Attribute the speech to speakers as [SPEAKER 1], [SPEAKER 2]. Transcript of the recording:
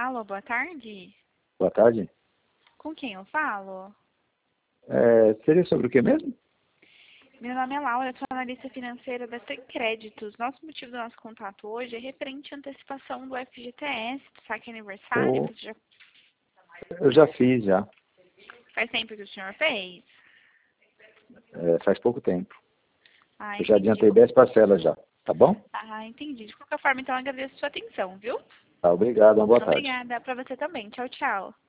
[SPEAKER 1] Alô, boa tarde.
[SPEAKER 2] Boa tarde.
[SPEAKER 1] Com quem eu falo?
[SPEAKER 2] Seria sobre o que mesmo?
[SPEAKER 1] Meu nome é Laura, eu sou analista financeira da Créditos. Nosso motivo do nosso contato hoje é referente à antecipação do FGTS, do saque aniversário.
[SPEAKER 2] Oh,
[SPEAKER 1] Você já
[SPEAKER 2] eu já fiz, já.
[SPEAKER 1] faz tempo que o senhor fez?
[SPEAKER 2] Faz pouco tempo.
[SPEAKER 1] Ah,
[SPEAKER 2] Eu já
[SPEAKER 1] entendi.
[SPEAKER 2] adiantei 10 parcelas já, tá bom?
[SPEAKER 1] Ah, entendi. De qualquer forma, então, eu agradeço a sua atenção, viu?
[SPEAKER 2] Tá, obrigado, uma boa tarde.
[SPEAKER 1] Obrigada. Para você também. Tchau, tchau.